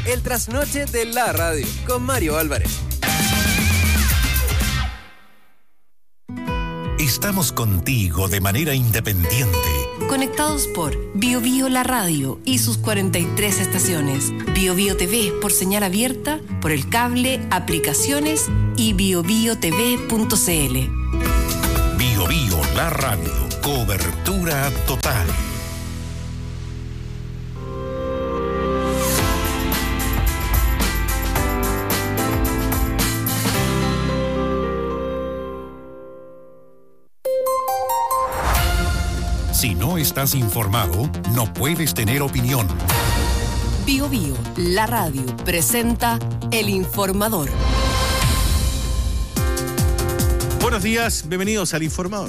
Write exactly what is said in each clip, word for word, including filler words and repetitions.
el trasnoche de la radio, con Mario Álvarez. Estamos contigo de manera independiente. Conectados por Bio Bio La Radio y sus cuarenta y tres estaciones. Bio Bio T V por señal abierta, por el cable, aplicaciones y bio bio t v punto c l. Bio Bio La Radio. Cobertura total. Si no estás informado, no puedes tener opinión. Bio Bio, la radio, presenta El Informador. Buenos días, bienvenidos al Informador.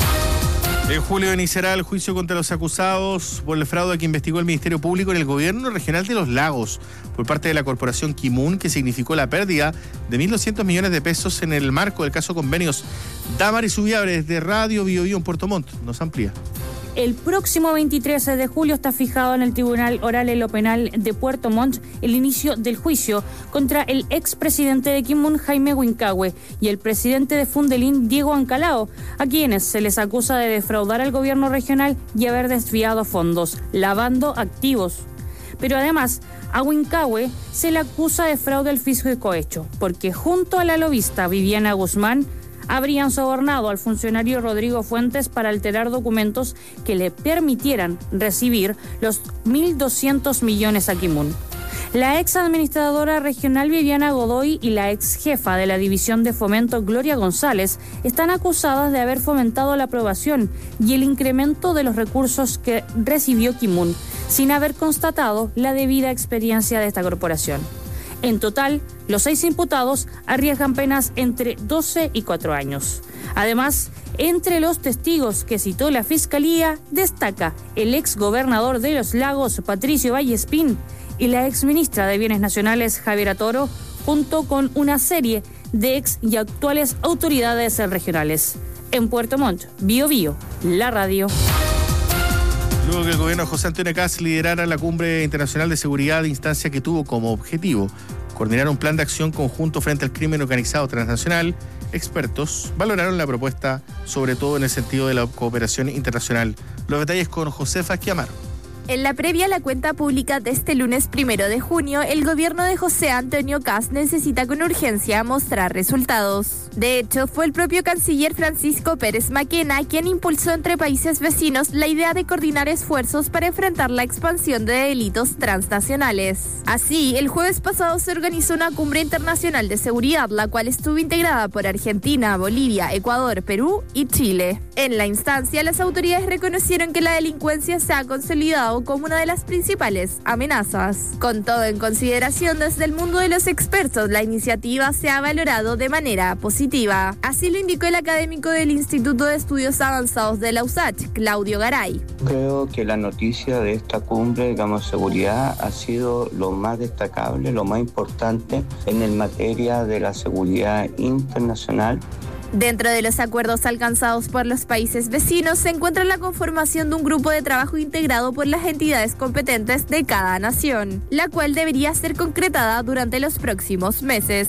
En julio iniciará el juicio contra los acusados por el fraude que investigó el Ministerio Público en el Gobierno Regional de Los Lagos por parte de la Corporación Kimun, que significó la pérdida de mil doscientos millones de pesos en el marco del caso Convenios. Damaris Ubiabre, desde Radio Bio Bio en Puerto Montt, nos amplía. El próximo veintitrés de julio está fijado en el Tribunal Oral en lo Penal de Puerto Montt el inicio del juicio contra el expresidente de Kimun, Jaime Huincahue, y el presidente de Fundelin, Diego Ancalao, a quienes se les acusa de defraudar al gobierno regional y haber desviado fondos, lavando activos. Pero además, a Huincahue se le acusa de fraude al fisco de cohecho, porque junto a la lobista Viviana Guzmán, habrían sobornado al funcionario Rodrigo Fuentes para alterar documentos que le permitieran recibir los mil doscientos millones a Kimun. La ex administradora regional Viviana Godoy y la ex jefa de la División de Fomento Gloria González están acusadas de haber fomentado la aprobación y el incremento de los recursos que recibió Kimun, sin haber constatado la debida experiencia de esta corporación. En total, los seis imputados arriesgan penas entre doce y cuatro años. Además, entre los testigos que citó la Fiscalía, destaca el ex gobernador de Los Lagos, Patricio Vallespín, y la ex ministra de Bienes Nacionales, Javiera Toro, junto con una serie de ex y actuales autoridades regionales. En Puerto Montt, Bio Bio, la radio. Luego que el gobierno de José Antonio Kast liderara la Cumbre Internacional de Seguridad, instancia que tuvo como objetivo coordinar un plan de acción conjunto frente al crimen organizado transnacional, expertos valoraron la propuesta, sobre todo en el sentido de la cooperación internacional. Los detalles con Josefa Esquiamaro. En la previa a la cuenta pública de este lunes primero de junio, el gobierno de José Antonio Kast necesita con urgencia mostrar resultados. De hecho, fue el propio canciller Francisco Pérez Maquena quien impulsó entre países vecinos la idea de coordinar esfuerzos para enfrentar la expansión de delitos transnacionales. Así, el jueves pasado se organizó una cumbre internacional de seguridad, la cual estuvo integrada por Argentina, Bolivia, Ecuador, Perú y Chile. En la instancia, las autoridades reconocieron que la delincuencia se ha consolidado como una de las principales amenazas. Con todo en consideración, desde el mundo de los expertos, la iniciativa se ha valorado de manera positiva. Así lo indicó el académico del Instituto de Estudios Avanzados de la U S A C H, Claudio Garay. Creo que la noticia de esta cumbre, digamos, seguridad, ha sido lo más destacable, lo más importante en el materia de la seguridad internacional. Dentro de los acuerdos alcanzados por los países vecinos se encuentra la conformación de un grupo de trabajo integrado por las entidades competentes de cada nación, la cual debería ser concretada durante los próximos meses.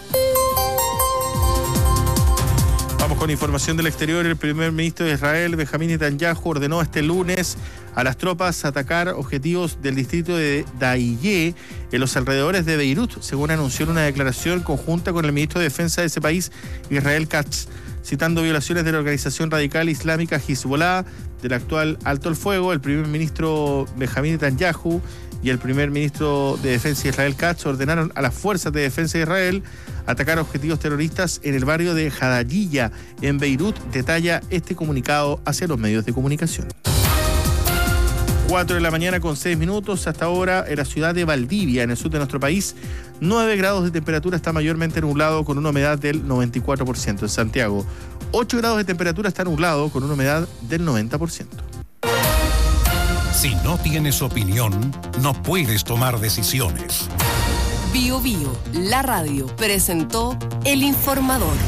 Vamos con información del exterior. El primer ministro de Israel, Benjamín Netanyahu, ordenó este lunes a las tropas atacar objetivos del distrito de Dahiye en los alrededores de Beirut, según anunció en una declaración conjunta con el ministro de Defensa de ese país, Israel Katz, citando violaciones de la organización radical islámica Hezbollah, del actual alto el fuego. El primer ministro Benjamín Netanyahu y el primer ministro de Defensa Israel Katz ordenaron a las fuerzas de defensa de Israel atacar objetivos terroristas en el barrio de Hadayiyah, en Beirut, detalla este comunicado hacia los medios de comunicación. cuatro de la mañana con seis minutos. Hasta ahora en la ciudad de Valdivia, en el sur de nuestro país, nueve grados de temperatura, está mayormente nublado con una humedad del noventa y cuatro por ciento. En Santiago, ocho grados de temperatura, está nublado con una humedad del noventa por ciento. Si no tienes opinión, no puedes tomar decisiones. Bio Bio, la radio, presentó El Informador.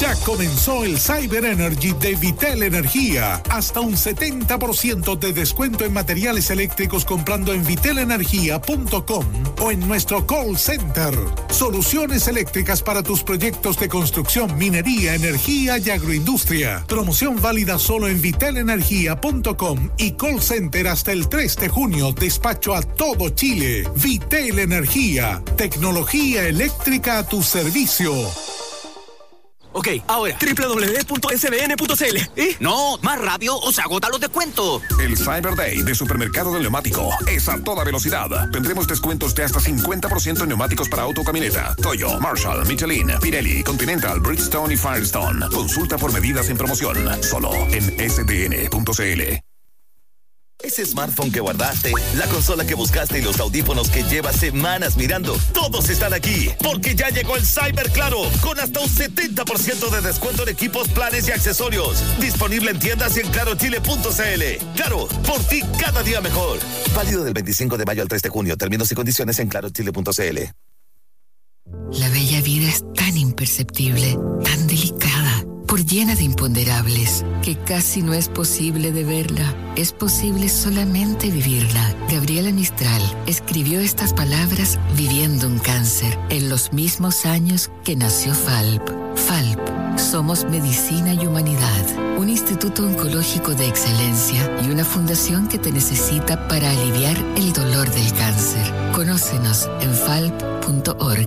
Ya comenzó el Cyber Energy de Vitel Energía. Hasta un setenta por ciento de descuento en materiales eléctricos comprando en vitel energía punto com o en nuestro call center. Soluciones eléctricas para tus proyectos de construcción, minería, energía y agroindustria. Promoción válida solo en vitel energía punto com y call center hasta el tres de junio. Despacho a todo Chile. Vitel Energía. Tecnología eléctrica a tu servicio. Ok, ahora, doble u doble u doble u punto s b n punto c l. ¿Eh? No, más rápido o se agotan los descuentos. El Cyber Day de Supermercado del Neumático es a toda velocidad. Tendremos descuentos de hasta cincuenta por ciento en neumáticos para auto, camioneta, Toyo, Marshall, Michelin, Pirelli, Continental, Bridgestone y Firestone. Consulta por medidas en promoción, solo en s b n punto c l. Ese smartphone que guardaste, la consola que buscaste y los audífonos que llevas semanas mirando, todos están aquí, porque ya llegó el Cyber Claro, con hasta un setenta por ciento de descuento en equipos, planes y accesorios. Disponible en tiendas y en claro chile punto c l. Claro, por ti cada día mejor. Válido del veinticinco de mayo al tres de junio. Términos y condiciones en claro chile punto c l. La bella vida es tan imperceptible, tan delicada, por llena de imponderables, que casi no es posible de verla. Es posible solamente vivirla. Gabriela Mistral escribió estas palabras viviendo un cáncer en los mismos años que nació F A L P. F A L P. Somos Medicina y Humanidad, un instituto oncológico de excelencia y una fundación que te necesita para aliviar el dolor del cáncer. Conócenos en falp punto org.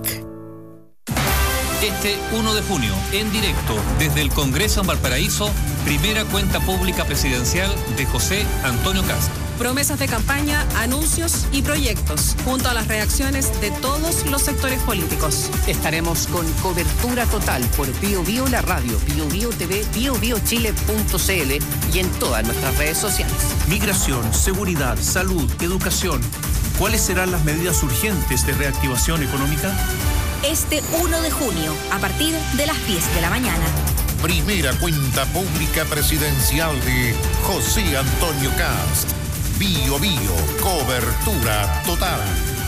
Este uno de junio, en directo, desde el Congreso en Valparaíso, primera cuenta pública presidencial de José Antonio Cast. Promesas de campaña, anuncios y proyectos, junto a las reacciones de todos los sectores políticos. Estaremos con cobertura total por Bio Bio la radio, Bio Bio T V, bio bio chile punto c l y en todas nuestras redes sociales. Migración, seguridad, salud, educación. ¿Cuáles serán las medidas urgentes de reactivación económica? Este uno de junio, a partir de las diez de la mañana. Primera cuenta pública presidencial de José Antonio Cast. Bio Bio, cobertura total.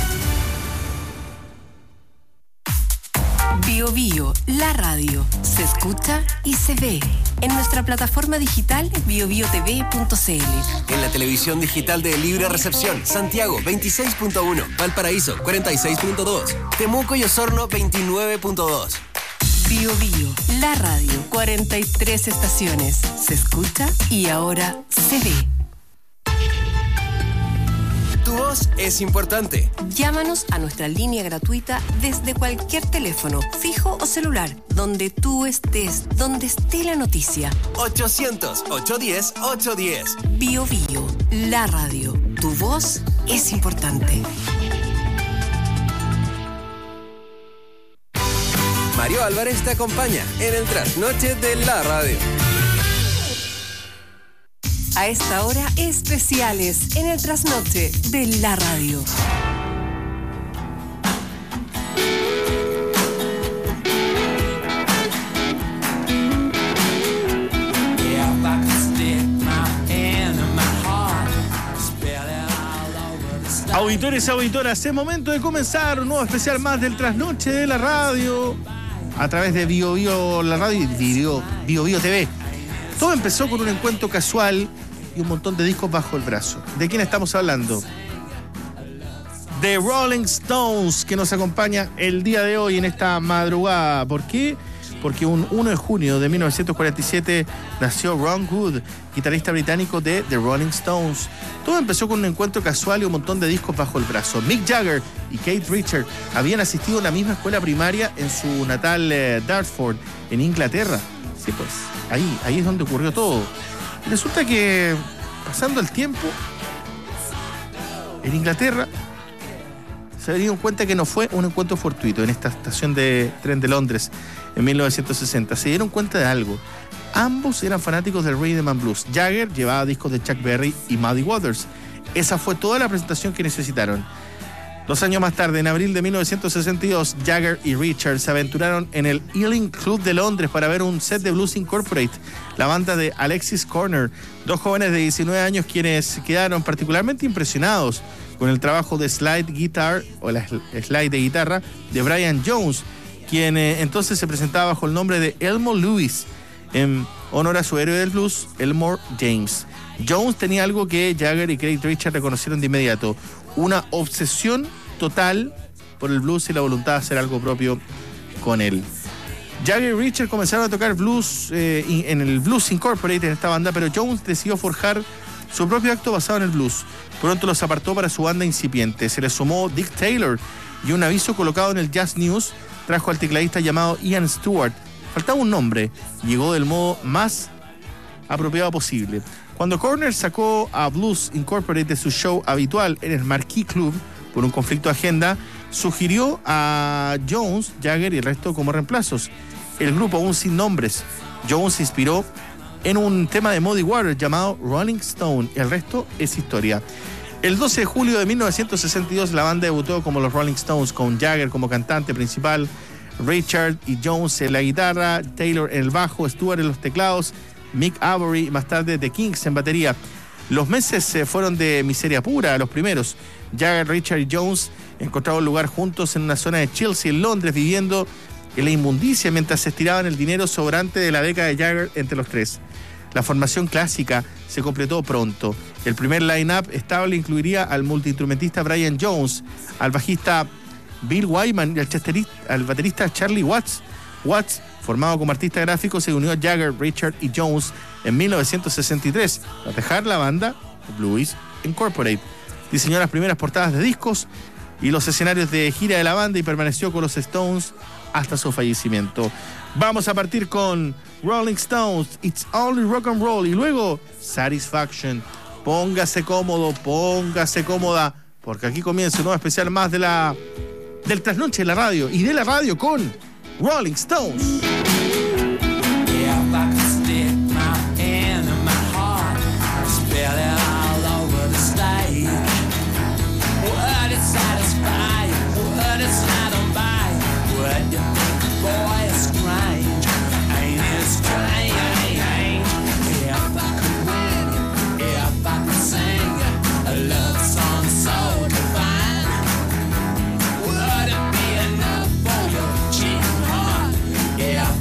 Bio Bio, la radio, se escucha y se ve en nuestra plataforma digital bio bio t v punto c l. En la televisión digital de Libre Recepción, Santiago veintiséis punto uno, Valparaíso cuarenta y seis punto dos, Temuco y Osorno veintinueve punto dos. Bio Bio, la radio, cuarenta y tres estaciones, se escucha y ahora se ve. Tu voz es importante. Llámanos a nuestra línea gratuita desde cualquier teléfono, fijo o celular, donde tú estés, donde esté la noticia. ochocientos, ochocientos diez, ochocientos diez. Bio Bio, la radio. Tu voz es importante. Mario Álvarez te acompaña en el trasnoche de la radio. A esta hora, especiales en el trasnoche de la radio. Auditores y auditoras, es momento de comenzar un nuevo especial más del trasnoche de la radio a través de Bio Bio la radio y Bio Bio, Bio T V. Todo empezó con un encuentro casual y un montón de discos bajo el brazo. ¿De quién estamos hablando? De Rolling Stones, que nos acompaña el día de hoy en esta madrugada. ¿Por qué? Porque un uno de junio de mil novecientos cuarenta y siete nació Ron Wood, guitarrista británico de The Rolling Stones. Todo empezó con un encuentro casual y un montón de discos bajo el brazo. Mick Jagger y Keith Richards habían asistido a la misma escuela primaria en su natal eh, Dartford, en Inglaterra. Sí, pues, ahí, ahí es donde ocurrió todo. Y resulta que, pasando el tiempo, en Inglaterra se dieron cuenta que no fue un encuentro fortuito en esta estación de tren de Londres en mil novecientos sesenta. Se dieron cuenta de algo. Ambos eran fanáticos del rhythm and blues. Jagger llevaba discos de Chuck Berry y Muddy Waters. Esa fue toda la presentación que necesitaron. Dos años más tarde, en abril de mil novecientos sesenta y dos, Jagger y Richards se aventuraron en el Ealing Club de Londres para ver un set de Blues Incorporated, la banda de Alexis Corner, dos jóvenes de diecinueve años quienes quedaron particularmente impresionados con el trabajo de slide guitar o la slide de guitarra de Brian Jones, quien eh, entonces se presentaba bajo el nombre de Elmore Lewis, en honor a su héroe del blues, Elmore James. Jones tenía algo que Jagger y Keith Richards reconocieron de inmediato: una obsesión total por el blues y la voluntad de hacer algo propio con él. Jagger y Richards comenzaron a tocar blues eh, en el Blues Incorporated, en esta banda, pero Jones decidió forjar su propio acto basado en el blues. Pronto los apartó para su banda incipiente. Se le sumó Dick Taylor, y un aviso colocado en el Jazz News trajo al tecladista llamado Ian Stewart. Faltaba un nombre. Llegó del modo más apropiado posible. Cuando Corner sacó a Blues Incorporated de su show habitual en el Marquee Club por un conflicto de agenda, sugirió a Jones, Jagger y el resto como reemplazos. El grupo, aún sin nombres, Jones se inspiró en un tema de Muddy Waters llamado Rolling Stone. El resto es historia. El doce de julio de mil novecientos sesenta y dos la banda debutó como los Rolling Stones, con Jagger como cantante principal, Richard y Jones en la guitarra, Taylor en el bajo, Stewart en los teclados, Mick Avory y más tarde The Kinks en batería. Los meses eh, fueron de miseria pura, los primeros. Jagger, Richard y Jones encontraron lugar juntos en una zona de Chelsea, en Londres, viviendo en la inmundicia mientras se estiraban el dinero sobrante de la beca de Jagger entre los tres. La formación clásica se completó pronto. El primer line-up estable incluiría al multiinstrumentista Brian Jones, al bajista Bill Wyman y al, al baterista Charlie Watts. Watts, formado como artista gráfico, se unió a Jagger, Richard y Jones en mil novecientos sesenta y tres para dejar la banda Blues Incorporated. Diseñó las primeras portadas de discos y los escenarios de gira de la banda y permaneció con los Stones hasta su fallecimiento. Vamos a partir con Rolling Stones, It's Only Rock and Roll, y luego Satisfaction. Póngase cómodo, póngase cómoda, porque aquí comienza un nuevo especial más de la del trasnoche de la radio y de la radio con Rolling Stones. Yeah.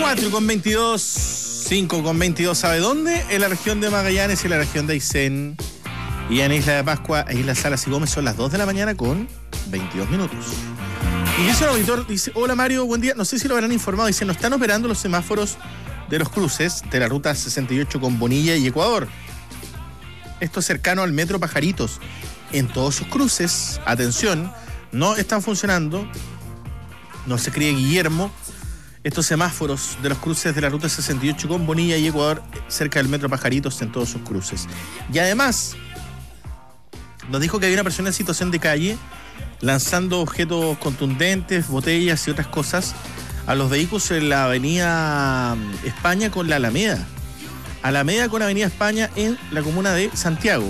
cuatro con veintidós, cinco con veintidós, ¿sabe dónde? En la región de Magallanes y en la región de Aysén. Y en Isla de Pascua e Isla Salas y Gómez son las dos de la mañana con veintidós minutos. Y dice un auditor, dice, hola Mario, buen día. No sé si lo habrán informado, dice, no están operando los semáforos de los cruces de la ruta sesenta y ocho con Bonilla y Ecuador. Esto es cercano al metro Pajaritos. En todos sus cruces, atención, no están funcionando, no se cree Guillermo, estos semáforos de los cruces de la ruta sesenta y ocho con Bonilla y Ecuador cerca del metro Pajaritos en todos sus cruces. Y además, nos dijo que había una persona en situación de calle lanzando objetos contundentes, botellas y otras cosas a los vehículos en la avenida España con la Alameda. Alameda con Avenida España en la comuna de Santiago.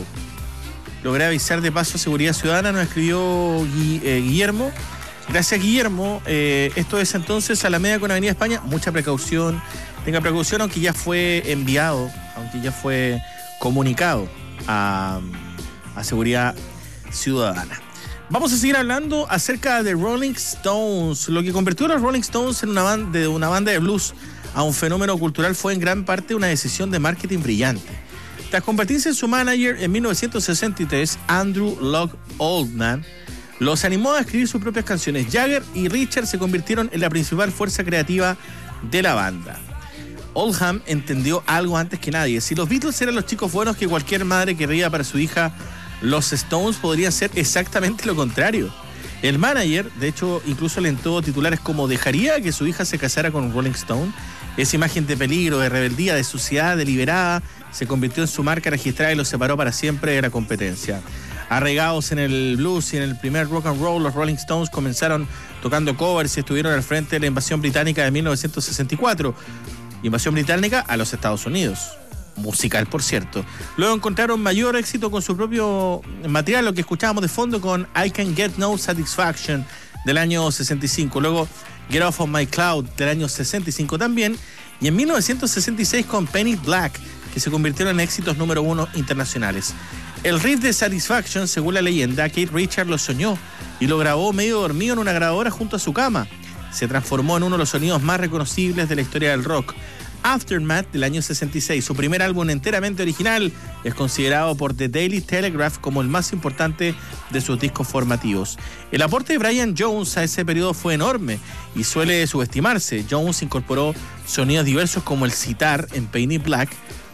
Logré avisar de paso a Seguridad Ciudadana, nos escribió Gui, eh, Guillermo. Gracias, Guillermo. Eh, esto es entonces Alameda con Avenida España. Mucha precaución. Tenga precaución, aunque ya fue enviado, aunque ya fue comunicado a, a Seguridad Ciudadana. Vamos a seguir hablando acerca de Rolling Stones. Lo que convirtió a los Rolling Stones en una banda, de una banda de blues a un fenómeno cultural fue en gran parte una decisión de marketing brillante. Tras convertirse en su manager en mil novecientos sesenta y tres, Andrew Loog Oldham los animó a escribir sus propias canciones. Jagger y Richard se convirtieron en la principal fuerza creativa de la banda. Oldham entendió algo antes que nadie. Si los Beatles eran los chicos buenos que cualquier madre querría para su hija, los Stones podrían ser exactamente lo contrario. El manager, de hecho, incluso alentó titulares como «¿Dejaría que su hija se casara con un Rolling Stone?». Esa imagen de peligro, de rebeldía, de suciedad deliberada se convirtió en su marca registrada y los separó para siempre de la competencia. Arraigados en el blues y en el primer rock and roll, los Rolling Stones comenzaron tocando covers y estuvieron al frente de la invasión británica de mil novecientos sesenta y cuatro. Invasión británica a los Estados Unidos. Musical, por cierto. Luego encontraron mayor éxito con su propio material, lo que escuchábamos de fondo con I Can Get No Satisfaction del año sesenta y cinco. Luego Get Off of My Cloud del año sesenta y cinco también. Y en mil novecientos sesenta y seis con Penny Black, que se convirtieron en éxitos número uno internacionales. El riff de Satisfaction, según la leyenda, Keith Richards lo soñó y lo grabó medio dormido en una grabadora junto a su cama. Se transformó en uno de los sonidos más reconocibles de la historia del rock. Aftermath del año sesenta y seis, su primer álbum enteramente original, es considerado por The Daily Telegraph como el más importante de sus discos formativos. El aporte de Brian Jones a ese periodo fue enorme y suele subestimarse. Jones incorporó sonidos diversos como el sitar en Penny Black,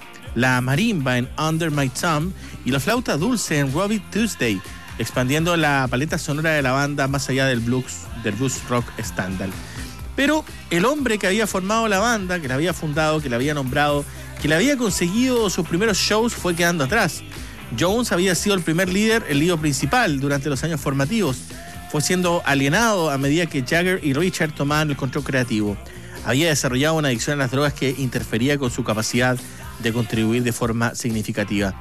la marimba en Under My Thumb y la flauta dulce en Ruby Tuesday, expandiendo la paleta sonora de la banda más allá del blues, del blues rock estándar. Pero el hombre que había formado la banda, que la había fundado, que la había nombrado, que le había conseguido sus primeros shows, fue quedando atrás. Jones había sido el primer líder, el líder principal durante los años formativos. Fue siendo alienado a medida que Jagger y Richard tomaban el control creativo. Había desarrollado una adicción a las drogas que interfería con su capacidad de contribuir de forma significativa.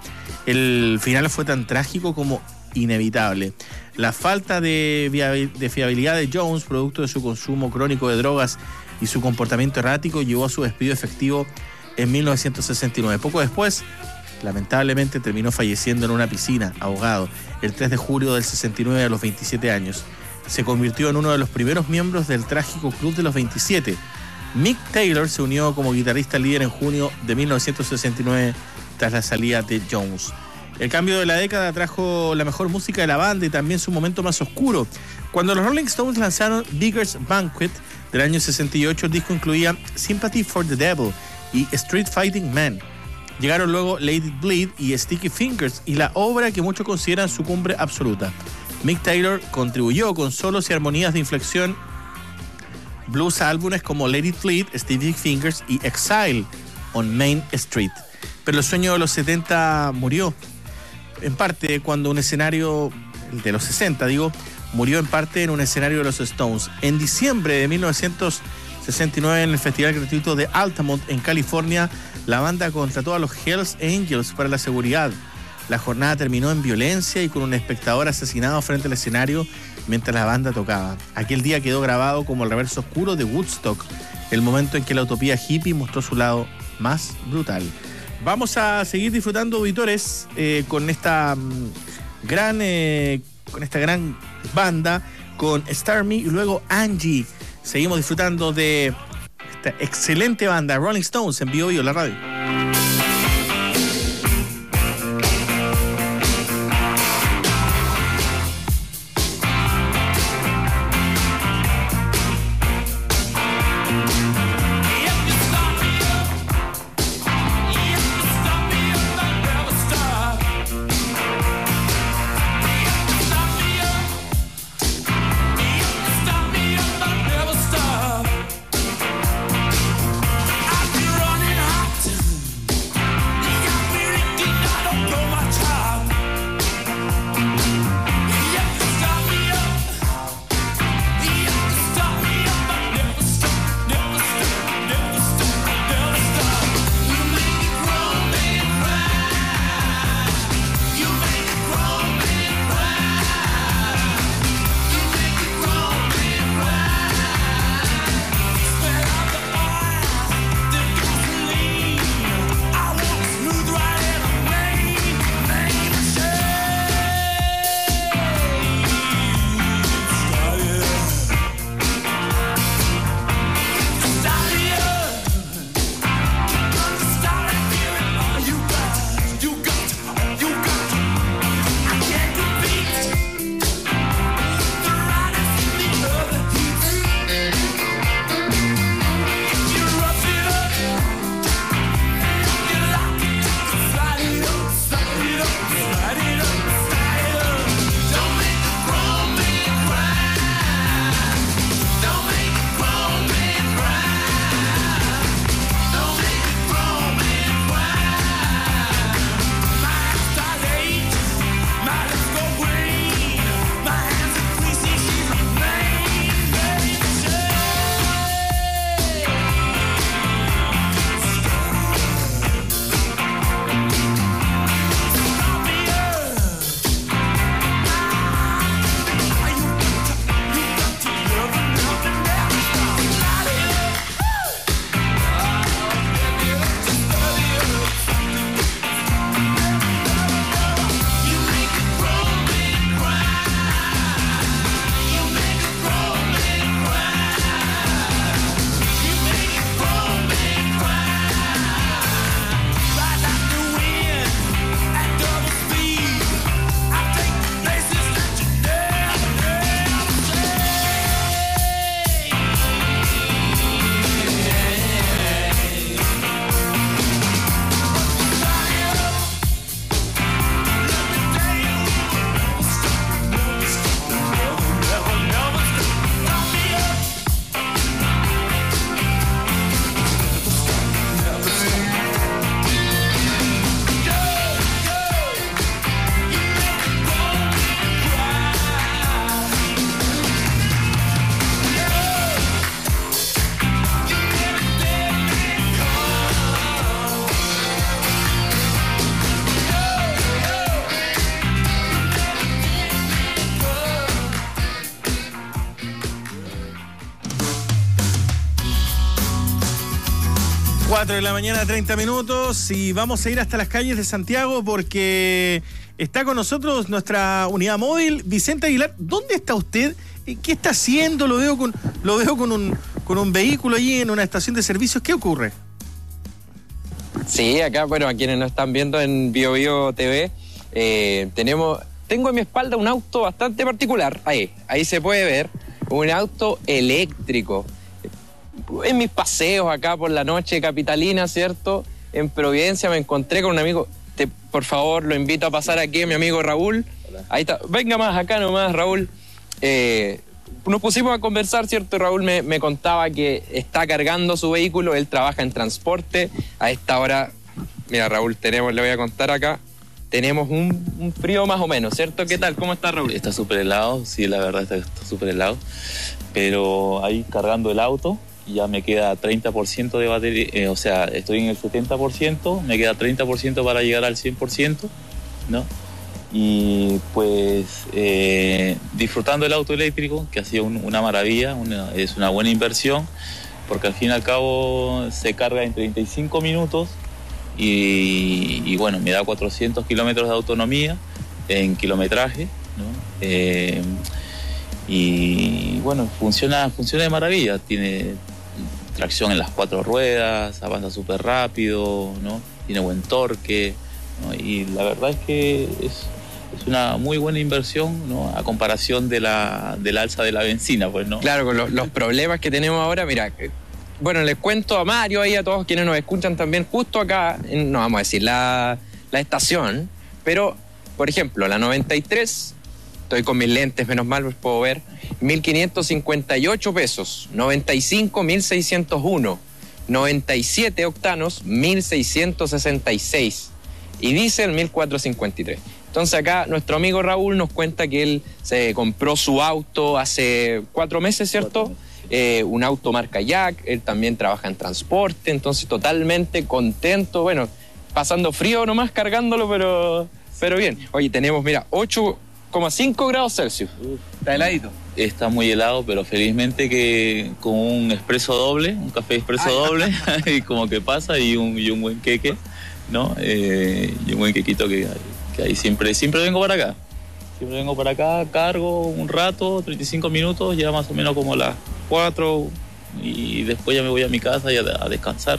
El final fue tan trágico como inevitable. La falta de, viabil- de fiabilidad de Jones, producto de su consumo crónico de drogas y su comportamiento errático, llevó a su despido efectivo en mil novecientos sesenta y nueve. Poco después, lamentablemente, terminó falleciendo en una piscina, ahogado, el tres de julio del sesenta y nueve a los veintisiete años. Se convirtió en uno de los primeros miembros del trágico Club de los veintisiete. Mick Taylor se unió como guitarrista líder en junio de mil novecientos sesenta y nueve tras la salida de Jones. El cambio de la década trajo la mejor música de la banda y también su momento más oscuro. Cuando los Rolling Stones lanzaron Beggar's Banquet del año sesenta y ocho, el disco incluía Sympathy for the Devil y Street Fighting Man. Llegaron luego Let It Bleed y Sticky Fingers y la obra que muchos consideran su cumbre absoluta. Mick Taylor contribuyó con solos y armonías de inflexión blues a álbumes como Let It Bleed, Sticky Fingers y Exile on Main Street. Pero el sueño de los setenta murió. En parte cuando un escenario, el de los sesenta digo, murió en parte en un escenario de los Stones. En diciembre de mil novecientos sesenta y nueve, en el Festival Gratuito de Altamont, en California, la banda contrató a los Hells Angels para la seguridad. La jornada terminó en violencia y con un espectador asesinado frente al escenario mientras la banda tocaba. Aquel día quedó grabado como el reverso oscuro de Woodstock, el momento en que la utopía hippie mostró su lado más brutal. Vamos a seguir disfrutando, auditores, eh, con esta um, gran eh, con esta gran banda, con Start Me y luego Angie. Seguimos disfrutando de esta excelente banda, Rolling Stones, en Bio Bio, la radio. cuatro de la mañana, treinta minutos, y vamos a ir hasta las calles de Santiago porque está con nosotros nuestra unidad móvil, Vicente Aguilar. ¿Dónde está usted? ¿Qué está haciendo? Lo veo con, lo veo con un, con un vehículo allí en una estación de servicios. ¿Qué ocurre? Sí, acá, bueno, a quienes nos están viendo en Bio Bio T V, eh, tenemos, tengo a mi espalda un auto bastante particular. Ahí, ahí se puede ver, un auto eléctrico. En mis paseos acá por la noche capitalina, ¿cierto? En Providencia me encontré con un amigo. Te, por favor, lo invito a pasar aquí a mi amigo Raúl. Hola. Ahí está. Venga más acá nomás, Raúl. Eh, nos pusimos a conversar, ¿cierto? Raúl me, me contaba que está cargando su vehículo. Él trabaja en transporte. A esta hora, mira, Raúl, tenemos, le voy a contar acá. Tenemos un, un frío más o menos, ¿cierto? ¿Qué tal? ¿Cómo está, Raúl? Está súper helado, sí, la verdad está súper helado. Pero ahí cargando el auto, ya me queda treinta por ciento de batería, eh, o sea, estoy en el setenta por ciento, me queda treinta por ciento para llegar al cien por ciento, ¿no? Y pues eh, disfrutando el auto eléctrico, que ha sido un, una maravilla, una, es una buena inversión, porque al fin y al cabo se carga en treinta y cinco minutos y, y bueno, me da cuatrocientos kilómetros de autonomía en kilometraje, ¿no? Eh, y bueno, funciona, funciona de maravilla, tiene... tracción en las cuatro ruedas, avanza súper rápido, ¿no? Tiene buen torque, ¿no? Y la verdad es que es, es una muy buena inversión, ¿no? A comparación de la, del alza de la benzina, pues, ¿no? Claro, con lo, los problemas que tenemos ahora, mira, bueno, les cuento a Mario y a todos quienes nos escuchan también, justo acá, en, no vamos a decir la, la estación, pero, por ejemplo, la noventa y tres, estoy con mis lentes, menos mal puedo ver, mil quinientos cincuenta y ocho pesos, noventa y cinco, mil seiscientos uno, noventa y siete octanos, mil seiscientos sesenta y seis y diésel, mil cuatrocientos cincuenta y tres. Entonces acá nuestro amigo Raúl nos cuenta que él se compró su auto hace cuatro meses, ¿cierto? Cuatro meses. Eh, un auto marca Jack, él también trabaja en transporte, entonces totalmente contento, bueno, pasando frío nomás cargándolo, pero, pero bien. Oye, tenemos, mira, ocho coma cinco grados Celsius. Está heladito. Está muy helado, pero felizmente que con un expreso doble, un café expreso Ay. doble, y como que pasa, y un, y un buen queque, ¿no? Eh, y un buen quequito que, que ahí siempre, siempre vengo para acá. Siempre vengo para acá, cargo un rato, treinta y cinco minutos, ya más o menos como las cuatro, y después ya me voy a mi casa y a, a descansar.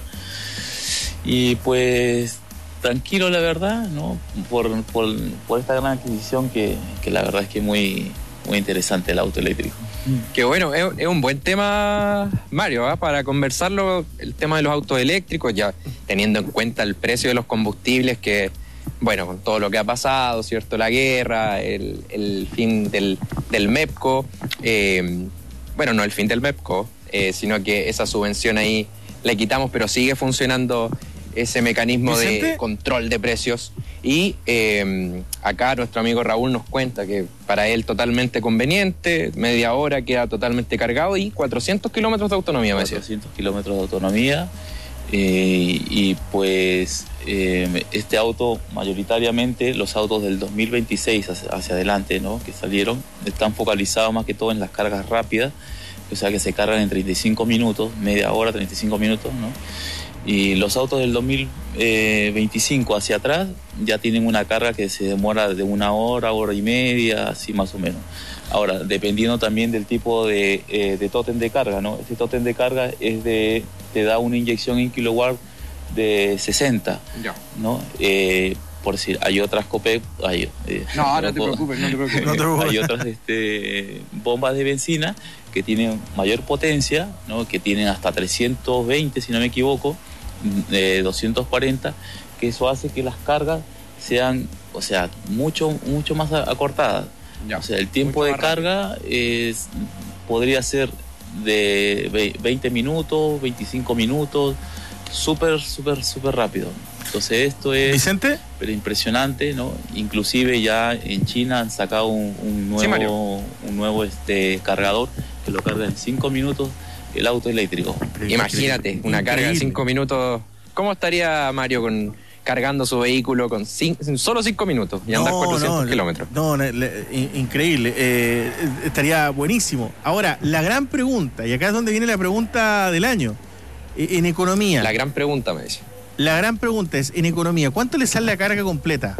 Y pues tranquilo, la verdad, ¿no? Por, por, por esta gran adquisición que, que la verdad es que es muy, muy interesante el auto eléctrico. Qué bueno, es, es un buen tema, Mario, ¿eh? Para conversarlo, el tema de los autos eléctricos, ya teniendo en cuenta el precio de los combustibles que, bueno, con todo lo que ha pasado, ¿cierto? La guerra, el, el fin del, del MEPCO, eh, bueno, no el fin del MEPCO, eh, sino que esa subvención ahí le quitamos, pero sigue funcionando ese mecanismo ¿Vicente? de control de precios. Y eh, acá nuestro amigo Raúl nos cuenta que para él totalmente conveniente, media hora queda totalmente cargado y cuatrocientos kilómetros de autonomía, me decía. cuatrocientos kilómetros de autonomía. Eh, y pues eh, este auto, mayoritariamente los autos del dos mil veintiséis hacia, hacia adelante, ¿no? Que salieron, están focalizados más que todo en las cargas rápidas, o sea que se cargan en treinta y cinco minutos, media hora, treinta y cinco minutos, ¿no? Y los autos del dos mil veinticinco hacia atrás ya tienen una carga que se demora de una hora, hora y media, así más o menos. Ahora, dependiendo también del tipo de, eh, de tótem de carga, ¿no? Este tótem de carga es de, te da una inyección en kilowatt de sesenta, ya. ¿No? Eh, por decir, hay otras COPEC, hay, eh, no, no, no te preocupes, no te preocupes. No te preocupes. Hay otras este, bombas de benzina que tienen mayor potencia, ¿no? Que tienen hasta trescientos veinte, si no me equivoco, eh, doscientos cuarenta, que eso hace que las cargas sean, o sea, mucho, mucho más acortadas. Ya. O sea, el tiempo de carga es, podría ser de veinte minutos, veinticinco minutos, súper, súper, súper rápido. Entonces esto es ¿Vicente? Pero impresionante, ¿no? Inclusive ya en China han sacado un, un nuevo, sí, un nuevo este, cargador que lo carga en cinco minutos el auto eléctrico. Imagínate, una carga en cinco minutos. ¿Cómo estaría Mario con cargando su vehículo con cinco, solo cinco minutos y andar no, cuatrocientos no, kilómetros? No, no le, increíble. Eh, estaría buenísimo. Ahora, la gran pregunta, y acá es donde viene la pregunta del año. En economía. La gran pregunta, me dice. La gran pregunta es, en economía, ¿cuánto le sale la carga completa?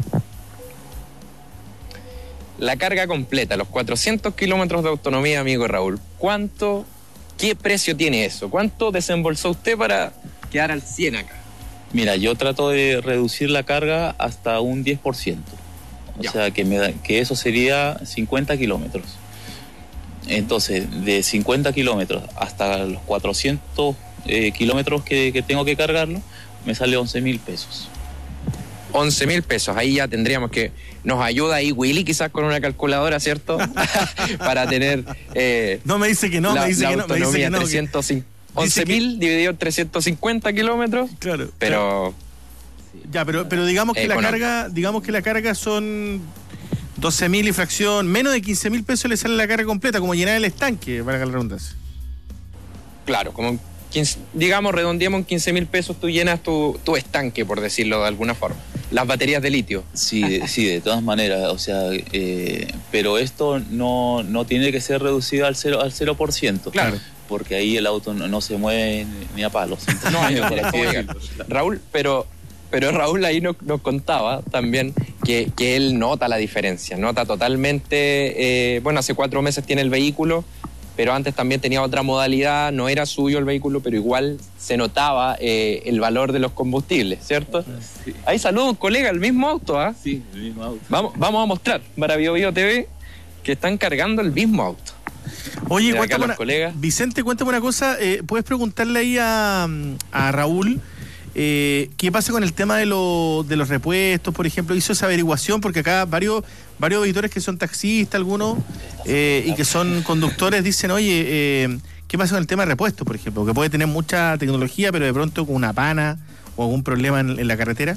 La carga completa, los cuatrocientos kilómetros de autonomía, amigo Raúl, ¿cuánto, qué precio tiene eso? ¿Cuánto desembolsó usted para quedar al cien acá? Mira, yo trato de reducir la carga hasta un diez por ciento. O ya. sea, que, me da, que eso sería cincuenta kilómetros. Entonces, de cincuenta kilómetros hasta los cuatrocientos eh, kilómetros que, que tengo que cargarlo, me sale once mil pesos. once mil pesos, ahí ya tendríamos que, nos ayuda ahí Willy quizás con una calculadora, ¿cierto? Para tener... Eh, no, me dice que no, la, me dice la que no. Me dice que no trescientos cincuenta, once mil que... dividido en trescientos cincuenta kilómetros. Claro. Pero... Ya, pero, pero digamos que eh, la con... carga, digamos que la carga son doce mil y fracción, menos de quince mil pesos le sale la carga completa, como llenar el estanque, para que la redundancia. Claro, como quince, digamos, redondeamos en quince mil pesos, tú llenas tu, tu estanque, por decirlo de alguna forma. Las baterías de litio. Sí, sí, de todas maneras, o sea, eh, pero esto no, no tiene que ser reducido al cero, al cero por ciento. Claro. Porque ahí el auto no, no se mueve ni a palos. No, no, no, Raúl, pero... Pero Raúl ahí nos, nos contaba también que, que él nota la diferencia, nota totalmente, eh, bueno, hace cuatro meses tiene el vehículo, pero antes también tenía otra modalidad, no era suyo el vehículo, pero igual se notaba eh, el valor de los combustibles, ¿cierto? Sí. Ahí saludos, colega, el mismo auto, ¿ah? ¿eh? Sí, el mismo auto. Vamos, vamos a mostrar para BioBio T V que están cargando el mismo auto. Oye, cuéntame una, Vicente, cuéntame una cosa, eh, ¿puedes preguntarle ahí a, a Raúl eh, qué pasa con el tema de, lo, de los repuestos, por ejemplo? ¿Hizo esa averiguación? Porque acá varios, varios auditores que son taxistas, algunos, eh, y que son conductores, dicen, oye, eh, ¿qué pasa con el tema de repuestos, por ejemplo? Que puede tener mucha tecnología, pero de pronto con una pana o algún problema en, en la carretera.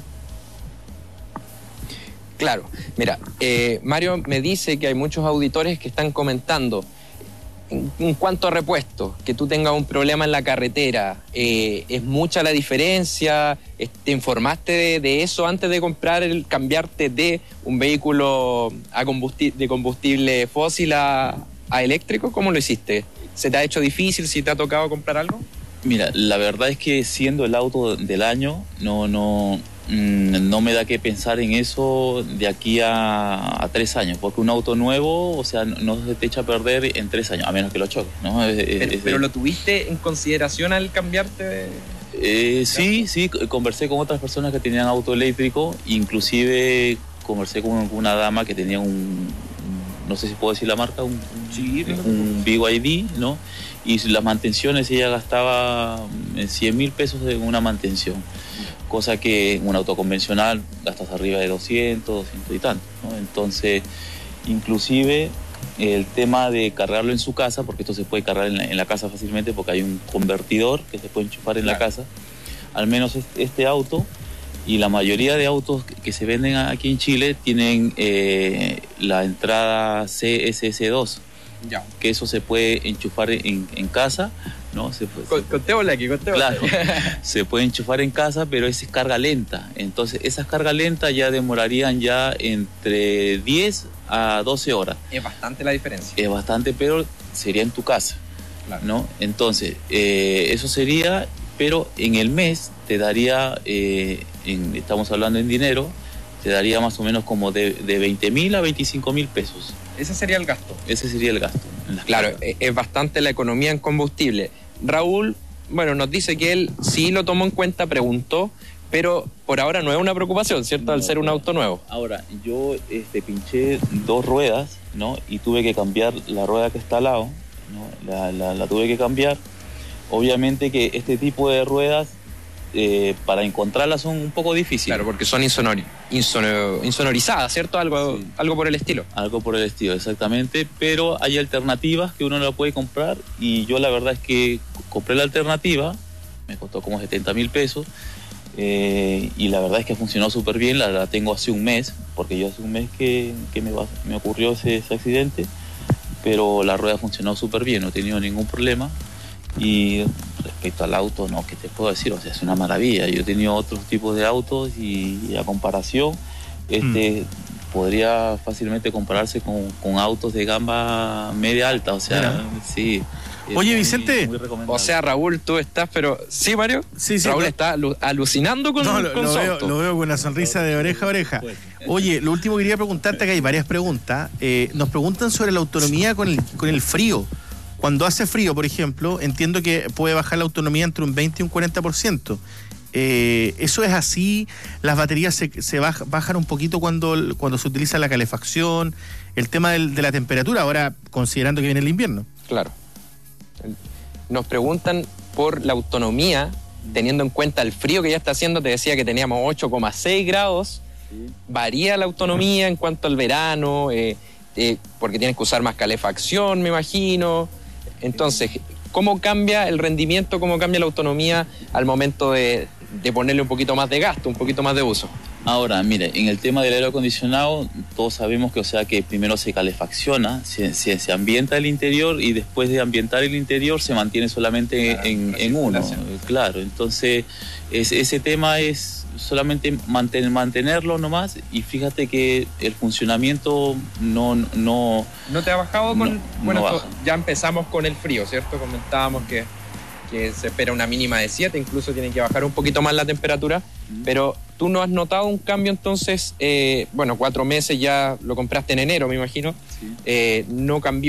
Claro, mira, eh, Mario me dice que hay muchos auditores que están comentando en, en cuanto a repuestos, que tú tengas un problema en la carretera, eh, ¿es mucha la diferencia? ¿Te informaste de, de eso antes de comprar, el cambiarte de un vehículo a combustible, de combustible fósil a, a eléctrico? ¿Cómo lo hiciste? ¿Se te ha hecho difícil? ¿Si te ha tocado comprar algo? Mira, la verdad es que siendo el auto del año, no, no, no me da que pensar en eso de aquí a, a tres años, porque un auto nuevo, o sea, no, no se te echa a perder en tres años, a menos que lo choques, ¿no? Es, pero, es, pero ¿lo tuviste en consideración al cambiarte de...? Eh, sí, sí, conversé con otras personas que tenían auto eléctrico, inclusive conversé con una dama que tenía un, no sé si puedo decir la marca, un, sí, un B Y D, ¿no? Y las mantenciones, ella gastaba cien mil pesos en una mantención, cosa que en un auto convencional gastas arriba de doscientos, doscientos y tanto, ¿no? Entonces, inclusive el tema de cargarlo en su casa, porque esto se puede cargar en la, en la casa fácilmente porque hay un convertidor que se puede enchufar en claro. la casa, al menos este auto y la mayoría de autos que se venden aquí en Chile tienen eh, la entrada C S S dos. Ya. Que eso se puede enchufar en, en casa, ¿no? Se puede, contémosle aquí, contémosle. Claro, se puede enchufar en casa, pero es carga lenta. Entonces, esas cargas lentas ya demorarían ya entre diez a doce horas. Es bastante la diferencia. Es bastante, pero sería en tu casa, claro. ¿no? Entonces, eh, eso sería, pero en el mes te daría, eh, en, estamos hablando en dinero, te daría más o menos como de, de veinte mil a veinticinco mil pesos. Ese sería el gasto. Ese sería el gasto. Claro, cargas. Es bastante la economía en combustible. Raúl, bueno, nos dice que él sí lo tomó en cuenta, preguntó, pero por ahora no es una preocupación, ¿cierto? No, al ser un auto nuevo. Ahora, yo este, pinché dos ruedas, ¿no? Y tuve que cambiar la rueda que está al lado, ¿no? La, la, la tuve que cambiar. Obviamente que este tipo de ruedas, Eh, para encontrarlas son un poco difíciles. Claro, porque son insonori, insonor, insonorizadas, ¿cierto? Algo, sí. algo por el estilo. Algo por el estilo, exactamente. Pero hay alternativas que uno la puede comprar y yo la verdad es que compré la alternativa, me costó como setenta mil pesos eh, y la verdad es que funcionó súper bien, la, la tengo hace un mes, porque yo hace un mes que, que me, me ocurrió ese, ese accidente, pero la rueda funcionó súper bien, no he tenido ningún problema. Y respecto al auto, no, ¿qué te puedo decir? O sea, es una maravilla. Yo he tenido otros tipos de autos y, y a comparación, este mm. podría fácilmente compararse con, con autos de gama media alta. O sea, Mira. sí. Oye, muy, Vicente. Muy o sea, Raúl, tú estás, pero... ¿Sí, Mario? Sí, sí. Raúl no. está alu alucinando con, no, lo, con lo su veo, auto. Lo veo con una sonrisa de oreja a oreja. Oye, lo último que quería preguntarte, que hay varias preguntas. Eh, nos preguntan sobre la autonomía con el, con el frío. Cuando hace frío, por ejemplo, entiendo que puede bajar la autonomía entre un veinte y un cuarenta por ciento. Eh, ¿Eso es así? ¿Las baterías se, se baj, bajan un poquito cuando, cuando se utiliza la calefacción? El tema del, de la temperatura, ahora considerando que viene el invierno. Claro. Nos preguntan por la autonomía, teniendo en cuenta el frío que ya está haciendo. Te decía que teníamos ocho coma seis grados. Sí. ¿Varía la autonomía en cuanto al verano? Eh, eh, porque tienes que usar más calefacción, me imagino. Entonces, ¿cómo cambia el rendimiento, cómo cambia la autonomía al momento de, de ponerle un poquito más de gasto, un poquito más de uso? Ahora, mire, en el tema del aire acondicionado, todos sabemos que, o sea, que primero se calefacciona, se, se, se ambienta el interior y después de ambientar el interior se mantiene solamente claro, en, en uno. Claro, entonces es, ese tema es solamente mantener, mantenerlo nomás y fíjate que el funcionamiento no... ¿No, ¿No te ha bajado con...? No, bueno, no esto, ya empezamos con el frío, ¿cierto? Comentábamos que, que se espera una mínima de siete, incluso tiene que bajar un poquito más la temperatura, mm. pero tú no has notado un cambio entonces, eh, bueno, cuatro meses ya lo compraste en enero, me imagino, sí. eh, no cambió.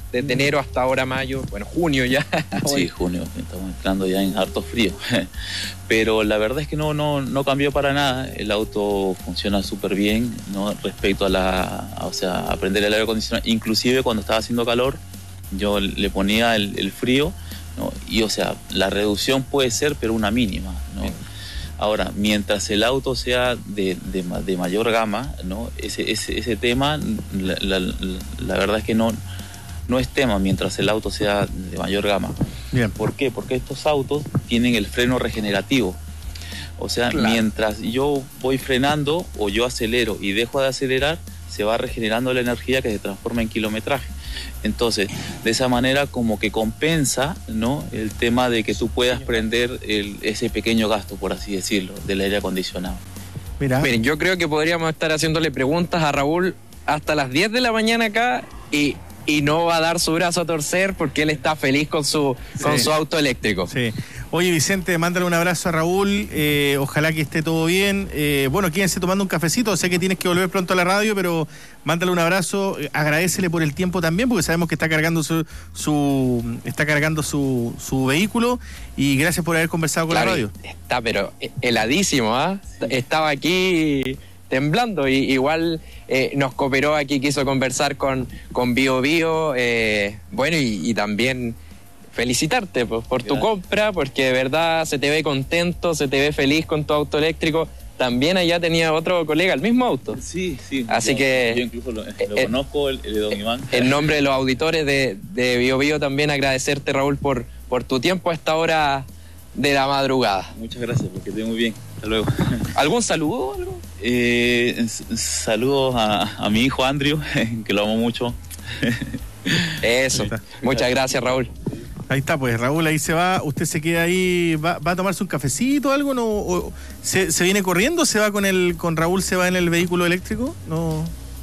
desde enero hasta ahora mayo, bueno, junio ya. Sí, junio, estamos entrando ya en harto frío. Pero la verdad es que no, no, no cambió para nada. El auto funciona súper bien, ¿no? Respecto a la, a, o sea, a prender el aire acondicionado. Inclusive cuando estaba haciendo calor, yo le ponía el, el frío, ¿no? Y o sea, la reducción puede ser, pero una mínima, ¿no? Ahora, mientras el auto sea de, de, de mayor gama, ¿no? Ese, ese, ese tema, la, la, la verdad es que no, no es tema mientras el auto sea de mayor gama. Bien. ¿Por qué? Porque estos autos tienen el freno regenerativo. O sea, claro, mientras yo voy frenando o yo acelero y dejo de acelerar, se va regenerando la energía que se transforma en kilometraje. Entonces, de esa manera como que compensa, ¿no?, el tema de que tú puedas prender el, ese pequeño gasto, por así decirlo, del aire acondicionado. Mira. Miren, yo creo que podríamos estar haciéndole preguntas a Raúl hasta las diez de la mañana acá y, y no va a dar su brazo a torcer porque él está feliz con su, sí. con su auto eléctrico. Sí. Oye, Vicente, mándale un abrazo a Raúl, eh, ojalá que esté todo bien. Eh, bueno, quédense tomando un cafecito, sé que tienes que volver pronto a la radio, pero mándale un abrazo, eh, agradécele por el tiempo también, porque sabemos que está cargando su, su está cargando su, su vehículo, y gracias por haber conversado con claro, la radio. Está, pero heladísimo, ¿ah? ¿eh? Sí. Estaba aquí temblando, y igual eh, nos cooperó aquí, quiso conversar con, con Bio Bio, eh, bueno, y, y también felicitarte por, por tu compra, porque de verdad se te ve contento, se te ve feliz con tu auto eléctrico. También allá tenía otro colega el mismo auto. Sí, sí. Así yo, que... Yo incluso lo, lo eh, conozco, el, el de Don Iván. En nombre de los auditores de, de Bio Bio también agradecerte, Raúl, por, por tu tiempo a esta hora de la madrugada. Muchas gracias, porque estoy muy bien. Hasta luego. ¿Algún saludo? Algo? Eh, saludos a, a mi hijo Andrew, que lo amo mucho. Eso. Muchas gracias, Raúl. Ahí está, pues Raúl ahí se va, usted se queda ahí, va, va a tomarse un cafecito o algo, ¿no? O, ¿se, ¿Se viene corriendo? ¿Se va con el con Raúl, se va en el vehículo eléctrico? No.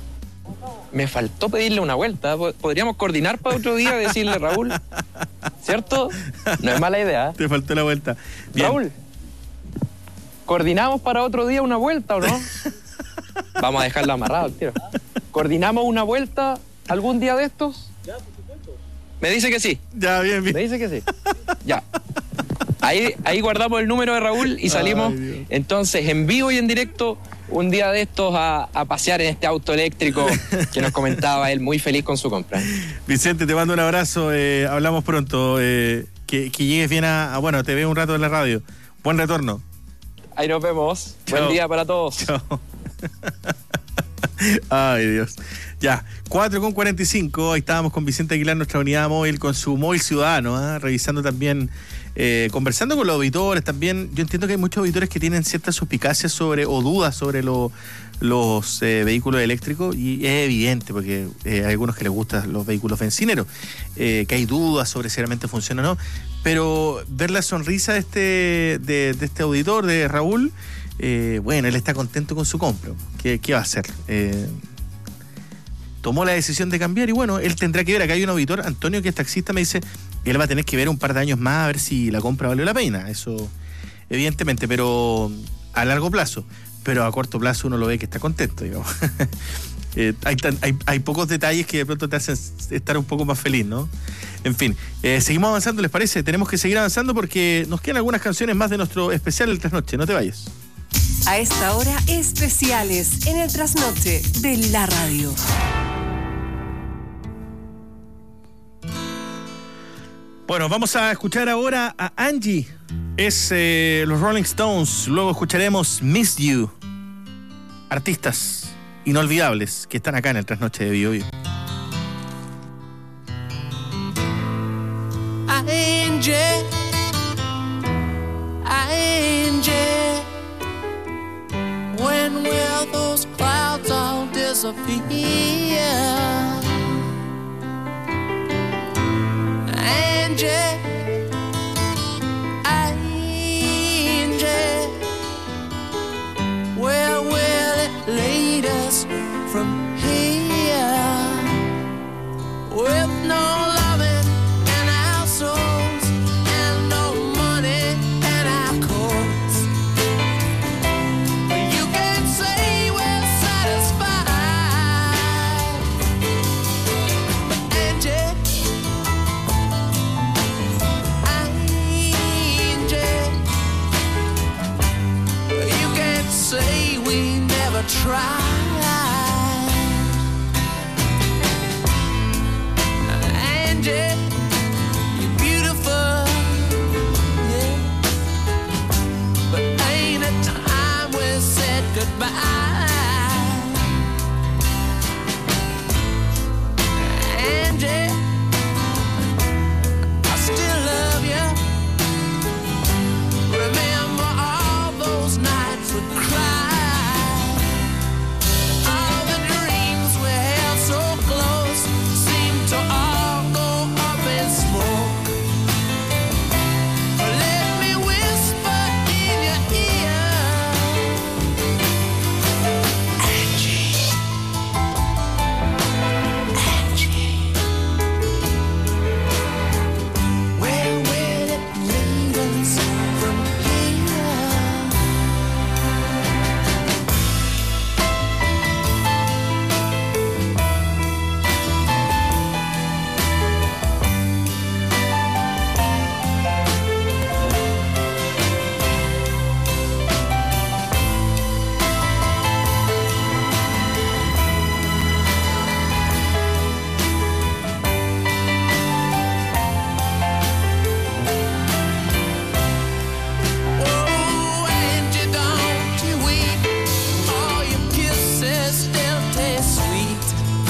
Me faltó pedirle una vuelta, podríamos coordinar para otro día, decirle Raúl, ¿cierto? No es mala idea. Te faltó la vuelta. Bien. Raúl, ¿coordinamos para otro día una vuelta o no? Vamos a dejarlo amarrado, tío. ¿Coordinamos una vuelta algún día de estos? Ya, por supuesto. Me dice que sí. Ya, bien, bien. Me dice que sí. Ya. Ahí, ahí guardamos el número de Raúl y salimos. Ay, entonces en vivo y en directo un día de estos a, a pasear en este auto eléctrico que nos comentaba él, muy feliz con su compra. Vicente, te mando un abrazo, eh, hablamos pronto. Eh, que, que llegues bien a, a... Bueno, te veo un rato en la radio. Buen retorno. Ahí nos vemos. Chao. Buen día para todos. Chao. Ay, Dios. Ya, cuatro con cuarenta y cinco, ahí estábamos con Vicente Aguilar, nuestra unidad móvil, con su móvil ciudadano, ¿eh? Revisando también, eh, conversando con los auditores también. Yo entiendo que hay muchos auditores que tienen ciertas suspicacias sobre, o dudas sobre lo, los eh, vehículos eléctricos, y es evidente, porque eh, hay algunos que les gustan los vehículos bencineros, eh, que hay dudas sobre si realmente funciona o no, pero ver la sonrisa de este, de, de este auditor, de Raúl, eh, bueno, él está contento con su compra. ¿Qué, qué va a hacer? Eh, tomó la decisión de cambiar y bueno, él tendrá que ver. Acá hay un auditor, Antonio, que es taxista, me dice, él va a tener que ver un par de años más a ver si la compra valió la pena. Eso, evidentemente, pero a largo plazo. Pero a corto plazo uno lo ve que está contento, digamos. eh, hay, tan, hay, hay pocos detalles que de pronto te hacen estar un poco más feliz, ¿no? En fin, eh, seguimos avanzando, ¿les parece? Tenemos que seguir avanzando porque nos quedan algunas canciones más de nuestro especial El Trasnoche. No te vayas. A esta hora, especiales en El Trasnoche de la radio. Bueno, vamos a escuchar ahora a Angie. Es eh, los Rolling Stones. Luego escucharemos Miss You. Artistas inolvidables que están acá en el Trasnoche de Bio Bio. Angie, Angie, when will those clouds all disappear? Angie, Angie, where will it lead us from here? With no loving in our souls and no money in our coats, you can say we're satisfied. Angie, tried. Angie, you're beautiful, yeah. But ain't it time we said goodbye? Angie, I still love you. Remember all those nights we cried. All the dreams we held so close seem to all go up in smoke. Let me whisper in your ear, Angie, Angie, where will it lead us from here? Oh, Angie, don't you weep. All your kisses still taste sweet.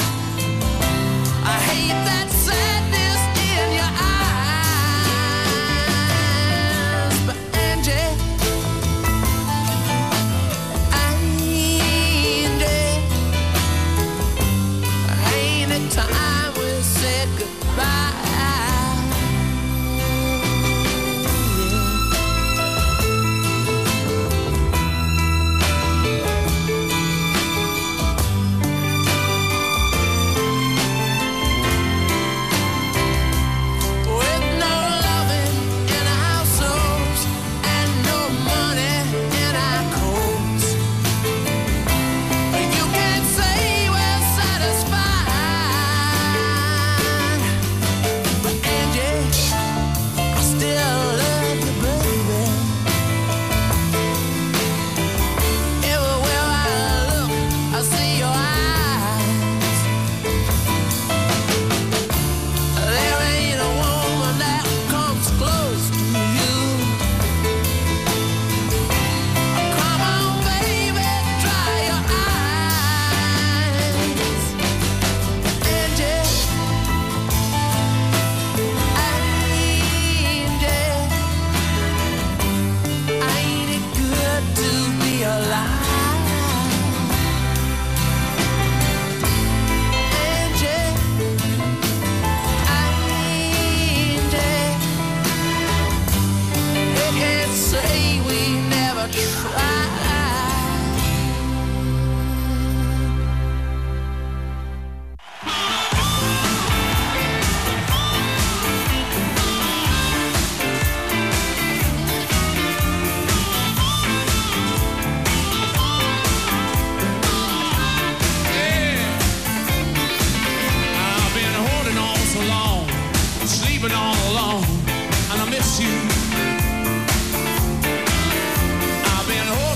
I hate that sadness in your eyes. But Angie, Angie, ain't it time we said goodbye? With no loving in our souls and no money in our coats, you can't say we're satisfied. But Angie, I still love you, baby. Everywhere I look, I see your eyes. There ain't a woman that comes close to you. Come on, baby, dry your eyes. Angie, Angie, ain't it good to be alive? Angie, Angie, they can't say we never tried. I've been holding on so long, sleeping all alone, and I miss you. I've been holding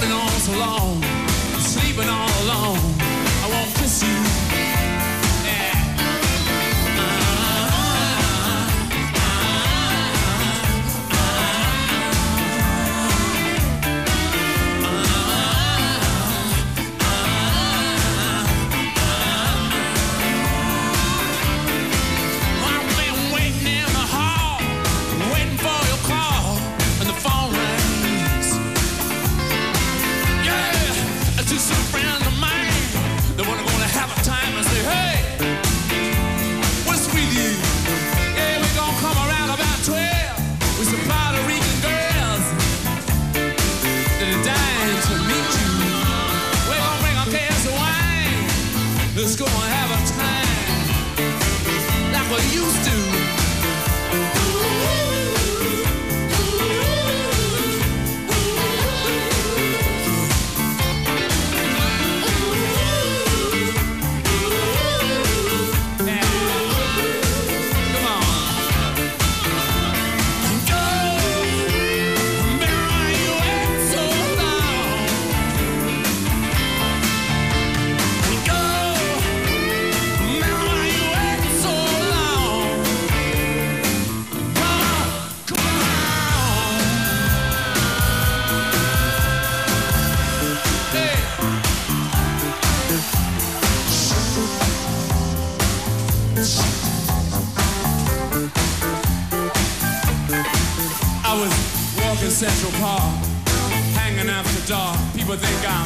Walking Central Park, hanging after dark. People think I'm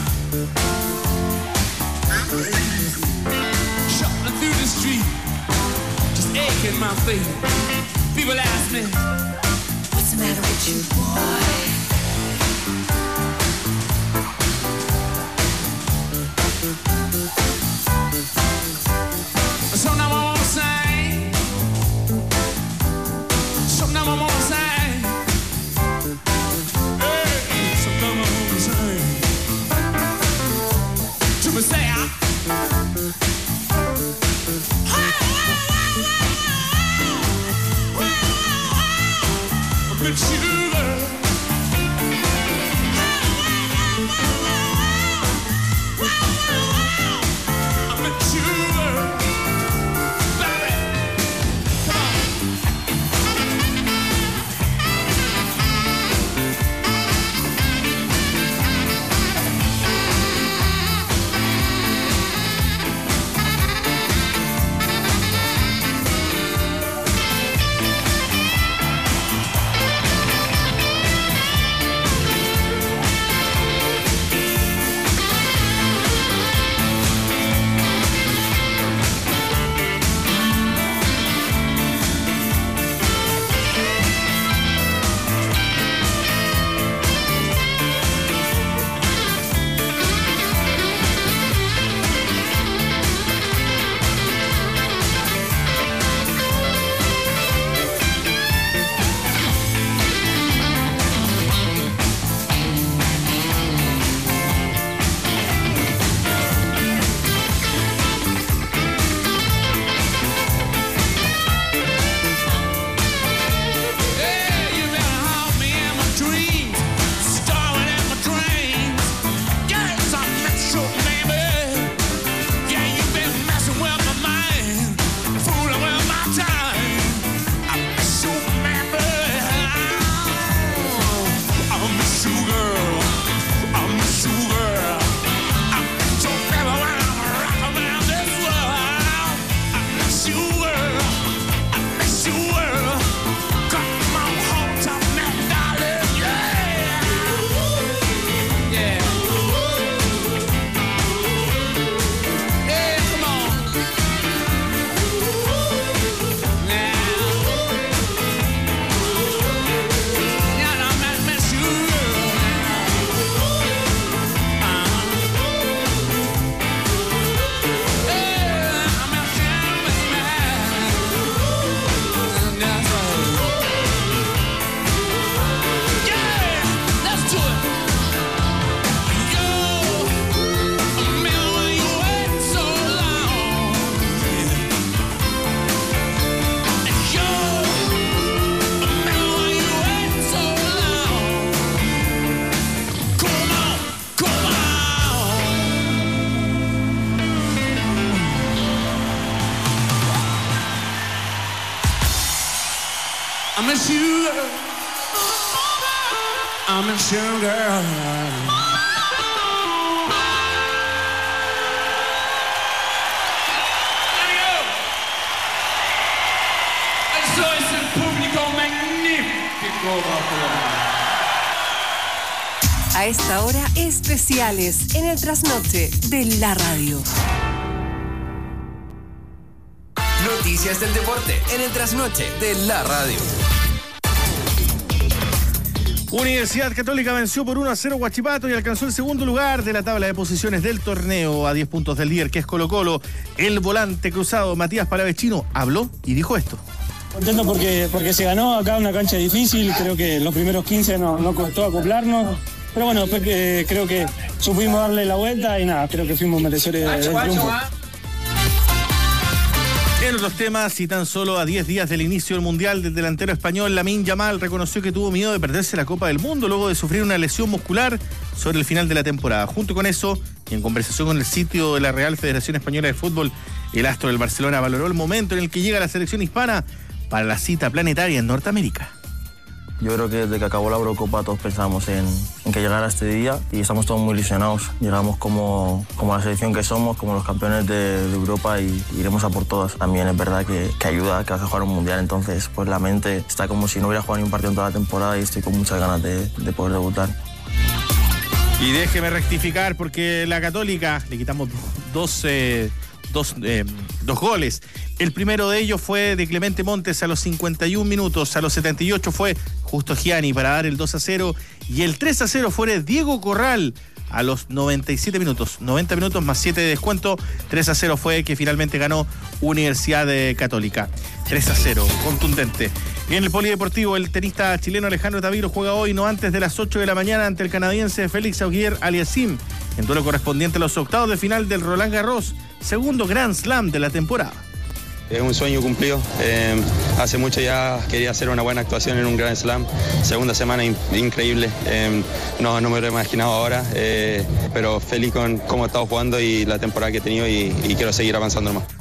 shuffling through the street, just aching my feet. People ask me, what's the matter with you, boy? Sometimes I wanna sing, sometimes I wanna sing, hey, sometimes I wanna sing. To me say I, I'm in sugar. I'm in sugar. I'm a sugar. I'm a sugar. Eso es el público magnífico. A esta hora, especiales en el trasnoche de la radio. Noticias del deporte en el trasnoche de la radio. Universidad Católica venció por uno a cero Huachipato y alcanzó el segundo lugar de la tabla de posiciones del torneo a diez puntos del líder, que es Colo-Colo. El volante cruzado Matías Palavecino habló y dijo esto. Contento porque, porque se ganó acá, una cancha difícil. Creo que los primeros quince no, no costó acoplarnos. Pero bueno, después que, creo que supimos darle la vuelta y nada, creo que fuimos merecedores del triunfo. En otros temas, y tan solo a diez días del inicio del Mundial, del delantero español Lamine Yamal reconoció que tuvo miedo de perderse la Copa del Mundo luego de sufrir una lesión muscular sobre el final de la temporada. Junto con eso, y en conversación con el sitio de la Real Federación Española de Fútbol, el astro del Barcelona valoró el momento en el que llega la selección hispana para la cita planetaria en Norteamérica. Yo creo que desde que acabó la Eurocopa todos pensamos en, en que llegara este día y estamos todos muy ilusionados. Llegamos como, como la selección que somos, como los campeones de, de Europa y iremos a por todas. También es verdad que, que ayuda que vas a jugar un mundial, entonces pues la mente está como si no hubiera jugado ni un partido en toda la temporada y estoy con muchas ganas de, de poder debutar. Y déjeme rectificar porque la Católica le quitamos dos, eh, dos, eh, dos goles. El primero de ellos fue de Clemente Montes a los cincuenta y un minutos, a los setenta y ocho fue Justo Gianni para dar el dos a cero y el tres a cero fue de Diego Corral a los noventa y siete minutos, noventa minutos más siete de descuento, tres a cero fue que finalmente ganó Universidad Católica, tres a cero, contundente. Y en el polideportivo, el tenista chileno Alejandro Taviro juega hoy no antes de las ocho de la mañana ante el canadiense Félix Auger-Aliassime, en duelo correspondiente a los octavos de final del Roland Garros, segundo Grand Slam de la temporada. Es un sueño cumplido. Eh, hace mucho ya quería hacer una buena actuación en un Grand Slam. Segunda semana in- increíble. Eh, no, no me lo he imaginado ahora, eh, pero feliz con cómo he estado jugando y la temporada que he tenido y, y quiero seguir avanzando más.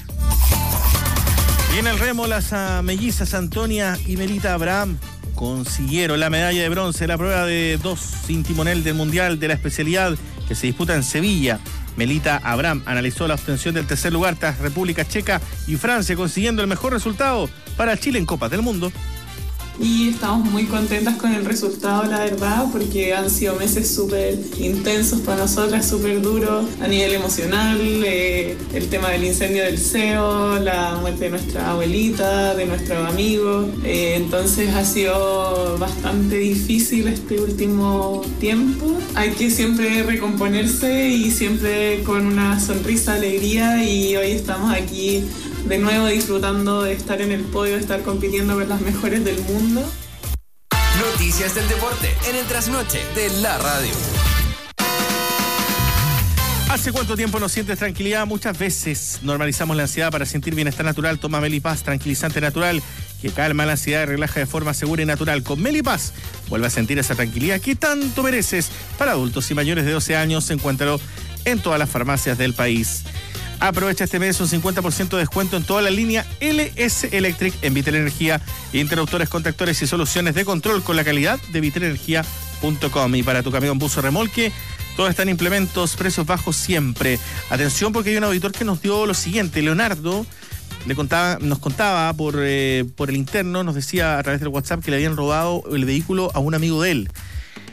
Y en el remo, las uh, mellizas Antonia y Melita Abraham consiguieron la medalla de bronce en la prueba de dos sin timonel del Mundial de la especialidad que se disputa en Sevilla. Melita Abraham analizó la obtención del tercer lugar tras República Checa y Francia, consiguiendo el mejor resultado para Chile en Copas del Mundo. Y estamos muy contentas con el resultado, la verdad, porque han sido meses súper intensos para nosotras, súper duros a nivel emocional, eh, el tema del incendio del C E O, la muerte de nuestra abuelita, de nuestros amigos, eh, entonces ha sido bastante difícil este último tiempo. Hay que siempre recomponerse y siempre con una sonrisa, alegría, y hoy estamos aquí de nuevo disfrutando de estar en el podio, de estar compitiendo con las mejores del mundo. Noticias del deporte en el trasnoche de la radio. ¿Hace cuánto tiempo no sientes tranquilidad? Muchas veces normalizamos la ansiedad para sentir bienestar natural. Toma Melipaz, tranquilizante natural, que calma la ansiedad y relaja de forma segura y natural. Con Melipaz, vuelve a sentir esa tranquilidad que tanto mereces. Para adultos y mayores de doce años, encuéntralo en todas las farmacias del país. Aprovecha este mes un cincuenta por ciento de descuento en toda la línea L S Electric en Vitel Energía, interruptores, contactores y soluciones de control con la calidad de vitel energía punto com. Y para tu camión, bus o remolque, todos están implementos, precios bajos siempre. Atención, porque hay un auditor que nos dio lo siguiente. Leonardo le contaba, nos contaba por, eh, por el interno, nos decía a través del WhatsApp que le habían robado el vehículo a un amigo de él.